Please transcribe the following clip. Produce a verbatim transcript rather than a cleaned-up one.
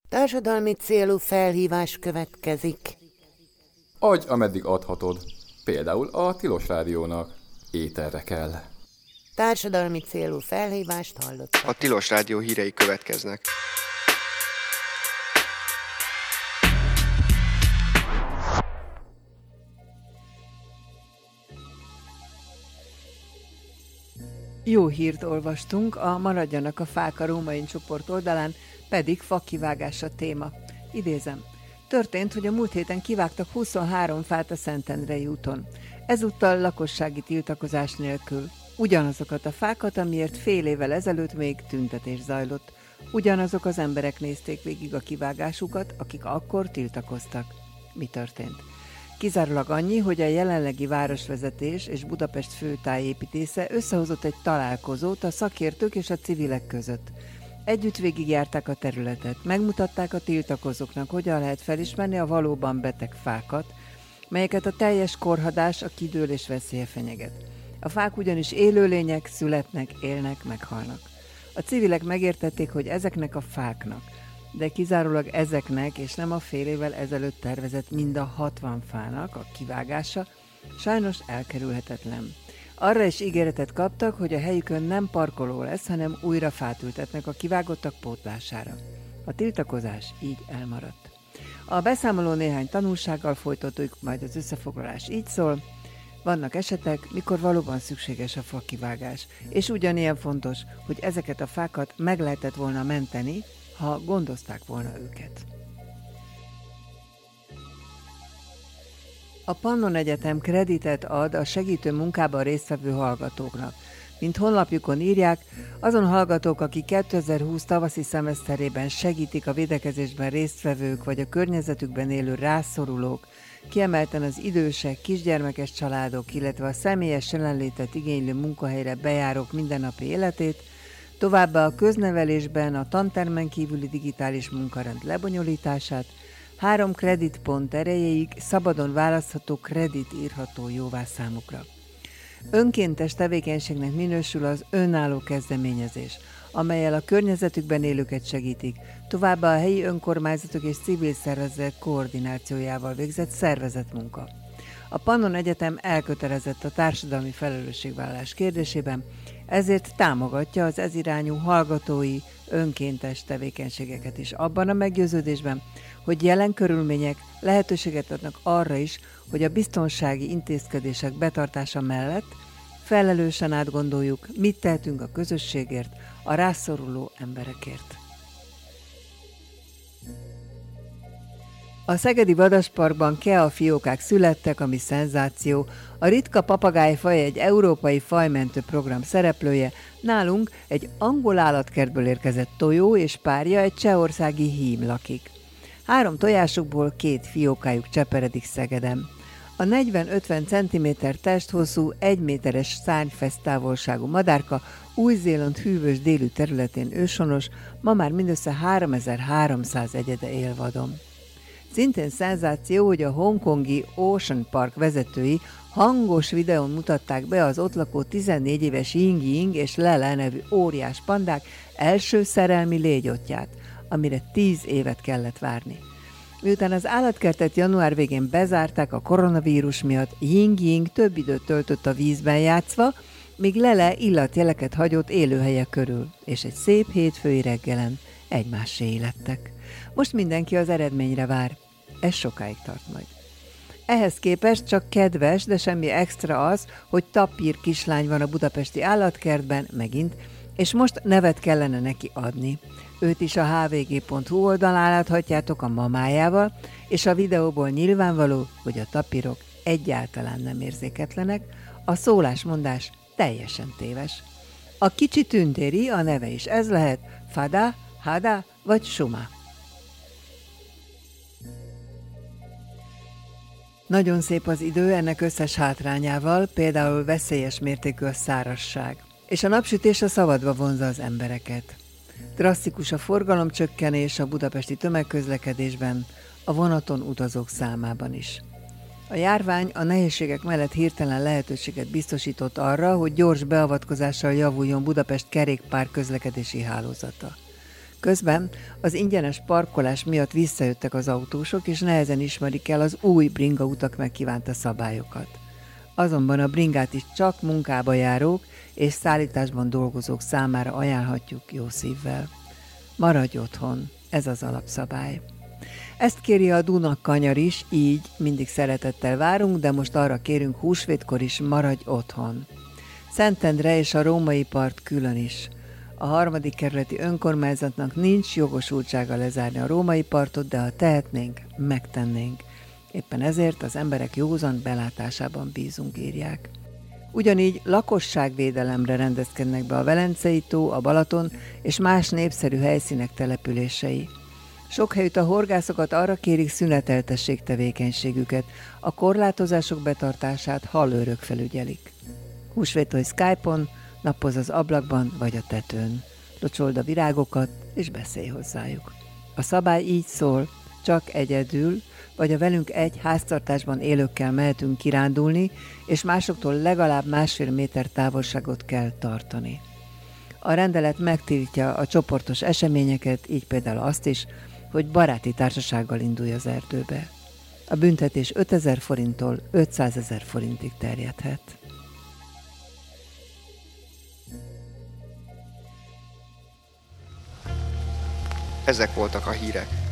Társadalmi célú felhívás következik. Adj, ameddig adhatod. Például a Tilos Rádiónak. Éterre kell. Társadalmi célú felhívást hallottak. A Tilos Rádió hírei következnek. Jó hírt olvastunk, a Maradjanak a fák a Rómain csoport oldalán, pedig fakivágás a téma. Idézem. Történt, hogy a múlt héten kivágtak huszonhárom fát a Szentendrei úton. Ezúttal lakossági tiltakozás nélkül. Ugyanazokat a fákat, amiért fél évvel ezelőtt még tüntetés zajlott. Ugyanazok az emberek nézték végig a kivágásukat, akik akkor tiltakoztak. Mi történt? Kizárólag annyi, hogy a jelenlegi városvezetés és Budapest főtájépítésze összehozott egy találkozót a szakértők és a civilek között. Együtt végigjárták a területet, megmutatták a tiltakozóknak, hogyan lehet felismerni a valóban beteg fákat, melyeket a teljes korhadás, a kidőlés veszélye fenyeget. A fák ugyanis élőlények, születnek, élnek, meghalnak. A civilek megértették, hogy ezeknek a fáknak, de kizárólag ezeknek és nem a fél évvel ezelőtt tervezett mind a hatvan fának a kivágása sajnos elkerülhetetlen. Arra is ígéretet kaptak, hogy a helyükön nem parkoló lesz, hanem újra fát ültetnek a kivágottak pótlására. A tiltakozás így elmaradt. A beszámoló néhány tanulsággal folytatjuk, majd az összefoglalás így szól. Vannak esetek, mikor valóban szükséges a fakivágás, és ugyanilyen fontos, hogy ezeket a fákat meg lehetett volna menteni, ha gondozták volna őket. A Pannon Egyetem kreditet ad a segítő munkában résztvevő hallgatóknak. Mint honlapjukon írják, azon hallgatók, akik kétezer-húsz tavaszi szemeszterében segítik a védekezésben résztvevők vagy a környezetükben élő rászorulók, kiemelten az idősek, kisgyermekes családok, illetve a személyes jelenlétet igénylő munkahelyre bejárók mindennapi életét, továbbá a köznevelésben a tantermen kívüli digitális munkarend lebonyolítását, három kreditpont erejéig szabadon választható kredit írható jóvá számukra. Önkéntes tevékenységnek minősül az önálló kezdeményezés, amellyel a környezetükben élőket segítik, továbbá a helyi önkormányzatok és civil szervezetek koordinációjával végzett szervezett munka. A Pannon Egyetem elkötelezett a társadalmi felelősségvállalás kérdésében, ezért támogatja az ezirányú hallgatói önkéntes tevékenységeket is abban a meggyőződésben, hogy jelen körülmények lehetőséget adnak arra is, hogy a biztonsági intézkedések betartása mellett felelősen átgondoljuk, mit tehetünk a közösségért, a rászoruló emberekért. A szegedi vadasparkban kea fiókák születtek, ami szenzáció. A ritka papagájfaj egy európai fajmentő program szereplője, nálunk egy angol állatkertből érkezett tojó és párja, egy csehországi hím lakik. Három tojásukból két fiókájuk cseperedik Szegeden. A negyven-ötven centiméter testhosszú, egy méteres szárnyfesztávolságú madárka Új-Zéland hűvös délű területén őshonos, ma már mindössze háromezer-háromszáz egyede él vadon. Szintén szenzáció, hogy a hongkongi Ocean Park vezetői hangos videón mutatták be az ott lakó tizennégy éves Ying Ying és Lele nevű óriás pandák első szerelmi légyotját, amire tíz évet kellett várni. Miután az állatkertet január végén bezárták a koronavírus miatt, Ying Ying több időt töltött a vízben játszva, míg Lele illatjeleket hagyott élőhelye körül, és egy szép hétfői reggelen egymássé lettek. Most mindenki az eredményre vár. Ez sokáig tart majd. Ehhez képest csak kedves, de semmi extra az, hogy tapír kislány van a budapesti állatkertben, megint, és most nevet kellene neki adni. Őt is a há vé gé pont hú oldalán láthatjátok a mamájával, és a videóból nyilvánvaló, hogy a tapírok egyáltalán nem érzéketlenek, a szólásmondás teljesen téves. A kicsi tündéri, a neve is ez lehet, Fada, Hada vagy Suma. Nagyon szép az idő, ennek összes hátrányával, például veszélyes mértékű a szárazság, és a napsütés a szabadba vonzza az embereket. Drasztikus a forgalomcsökkenés a budapesti tömegközlekedésben, a vonaton utazók számában is. A járvány a nehézségek mellett hirtelen lehetőséget biztosított arra, hogy gyors beavatkozással javuljon Budapest kerékpár közlekedési hálózata. Közben az ingyenes parkolás miatt visszajöttek az autósok, és nehezen ismerik el az új bringautak megkívánta szabályokat. Azonban a bringát is csak munkába járók és szállításban dolgozók számára ajánlhatjuk jó szívvel. Maradj otthon, ez az alapszabály. Ezt kéri a Dunakanyar is, így mindig szeretettel várunk, de most arra kérünk húsvétkor is, maradj otthon. Szentendre és a római part külön is. A harmadik kerületi önkormányzatnak nincs jogosultsága lezárni a római partot, de ha tehetnénk, megtennénk. Éppen ezért az emberek józan belátásában bízunk, írják. Ugyanígy lakosságvédelemre rendezkednek be a Velencei tó, a Balaton és más népszerű helyszínek települései. Sok helyütt a horgászokat arra kérik, szüneteltessék tevékenységüket, a korlátozások betartását hallőrök felügyelik. Húsvétkor Skype-on, napozz az ablakban vagy a tetőn. Locsold a virágokat és beszélj hozzájuk. A szabály így szól, csak egyedül, vagy a velünk egy háztartásban élőkkel mehetünk kirándulni, és másoktól legalább másfél méter távolságot kell tartani. A rendelet megtiltja a csoportos eseményeket, így például azt is, hogy baráti társasággal indulj az erdőbe. A büntetés ötezer forinttól ötszázezer forintig terjedhet. Ezek voltak a hírek.